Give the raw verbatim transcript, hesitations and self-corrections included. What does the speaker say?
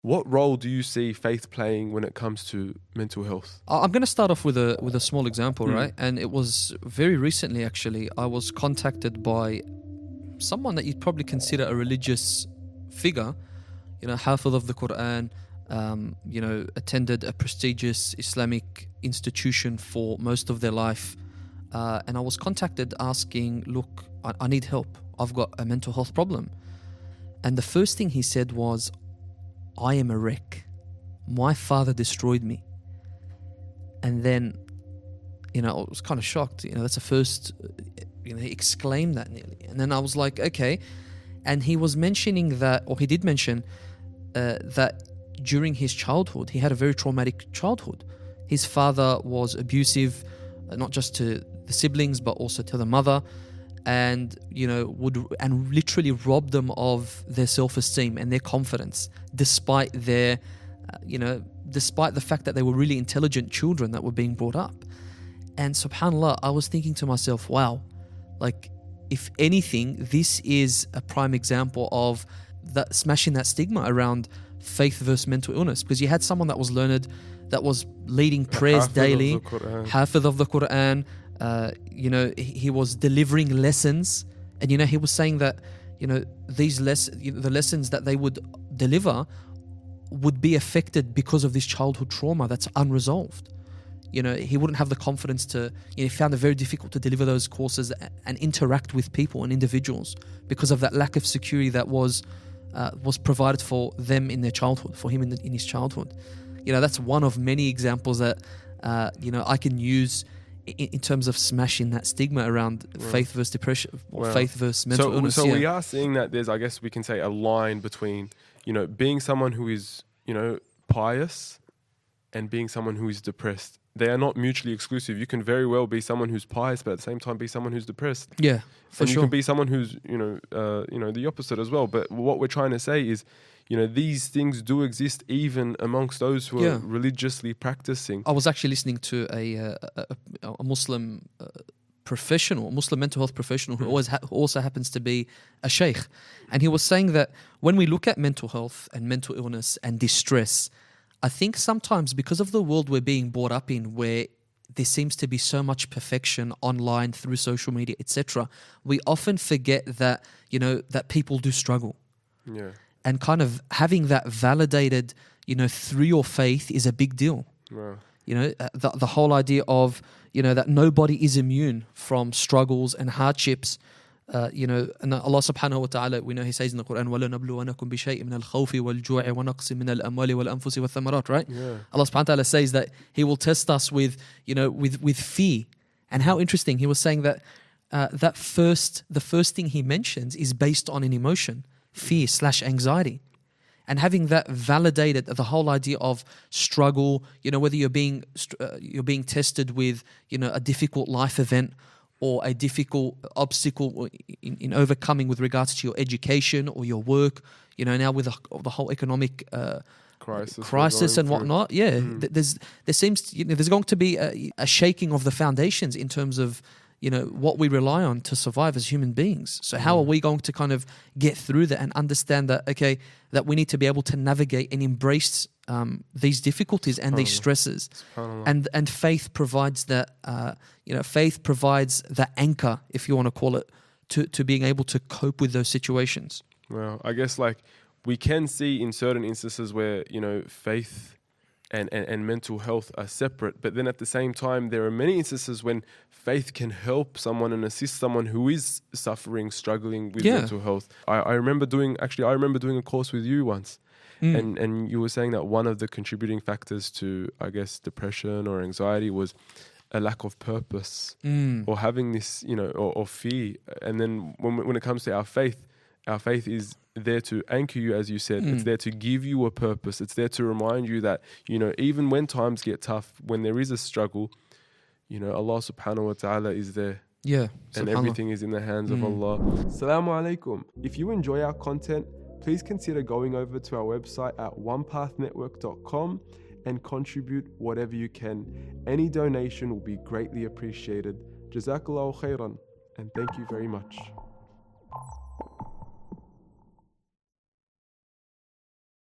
what role do you see faith playing when it comes to mental health? I'm going to start off with a with a small example, Mm. right? And it was very recently, actually. I was contacted by someone that you'd probably consider a religious figure, you know, Hafiz of the Quran, um, you know, attended a prestigious Islamic institution for most of their life. Uh, and I was contacted asking, look, I, I need help. I've got a mental health problem. And the first thing he said was, I am a wreck. My father destroyed me. And then, you know, I was kind of shocked. You know, that's the first, you know, he exclaimed that nearly. And then I was like, okay. And he was mentioning that, or he did mention uh, that during his childhood, he had a very traumatic childhood. His father was abusive, uh, not just to the siblings, but also to the mother. And, you know, would and literally rob them of their self-esteem and their confidence, despite their, uh, you know, despite the fact that they were really intelligent children that were being brought up. And subhanAllah, I was thinking to myself, wow, like, if anything, this is a prime example of that smashing that stigma around faith versus mental illness, because you had someone that was learned, that was leading prayers daily, Hafiz of the Quran. Uh, you know, he, he was delivering lessons, and you know, he was saying that, you know, these less you know, the lessons that they would deliver would be affected because of this childhood trauma that's unresolved. You know, he wouldn't have the confidence to, you know, he found it very difficult to deliver those courses and interact with people and individuals because of that lack of security that was uh, was provided for them in their childhood, for him in, the, in his childhood. You know, that's one of many examples that, uh, you know, I can use In, in terms of smashing that stigma around wow. faith versus depression or wow. faith versus mental so, illness. So yeah. we are seeing that there's, I guess we can say, a line between, you know, being someone who is, you know, pious and being someone who is depressed. They are not mutually exclusive. You can very well be someone who's pious, but at the same time be someone who's depressed. Yeah, for and sure. you can be someone who's, you know, uh, you know, the opposite as well. But what we're trying to say is, you know, these things do exist even amongst those who yeah. are religiously practicing. I was actually listening to a uh, a, a Muslim uh, professional, a Muslim mental health professional who, mm. always ha- who also happens to be a sheikh. And he was saying that when we look at mental health and mental illness and distress, I think sometimes because of the world we're being brought up in, where there seems to be so much perfection online through social media, et cetera, we often forget that, you know, that people do struggle. Yeah. And kind of having that validated, you know, through your faith is a big deal. Wow. You know, the, the whole idea of, you know, that nobody is immune from struggles and hardships. Uh, you know, and Allah subhanahu wa ta'ala, we know He says in the Quran, وَلَنَبْلُوَنَكُمْ بِشَيْءٍ مِنَ الْخَوْفِ وَالْجُوعِ وَنَقْصٍ مِنَ الْأَمْوَالِ وَالْأَنفُسِ وَالثَّمَرَاتِ, right? Yeah. Allah subhanahu wa ta'ala says that He will test us with, you know, with, with fear. And how interesting, He was saying that uh, that first, the first thing He mentions is based on an emotion. Fear slash anxiety. And having that validated, the whole idea of struggle, you know, whether you're being uh, you're being tested with, you know, a difficult life event or a difficult obstacle in, in overcoming with regards to your education or your work, you know, now with the, the whole economic uh, crisis, crisis and whatnot, through. yeah, mm. there's there seems you know there's going to be a, a shaking of the foundations in terms of, you know, what we rely on to survive as human beings. So how are we going to kind of get through that and understand that, okay, that we need to be able to navigate and embrace um, these difficulties and these stresses. And and faith provides that, uh, you know, faith provides that anchor, if you want to call it, to, to being able to cope with those situations. Well, I guess like we can see in certain instances where, you know, faith And, and, and mental health are separate. But then at the same time, there are many instances when faith can help someone and assist someone who is suffering, struggling with yeah. mental health. I, I remember doing, actually, I remember doing a course with you once. Mm. And, and you were saying that one of the contributing factors to, I guess, depression or anxiety was a lack of purpose mm. or having this, you know, or, or fear. And then when, when it comes to our faith, our faith is there to anchor you, as you said. Mm. It's there to give you a purpose. It's there to remind you that, you know, even when times get tough, when there is a struggle, you know, Allah subhanahu wa ta'ala is there. Yeah. And everything is in the hands mm. of Allah. Assalamu alaikum. If you enjoy our content, please consider going over to our website at one path network dot com and contribute whatever you can. Any donation will be greatly appreciated. Jazakallahu khairan, and thank you very much.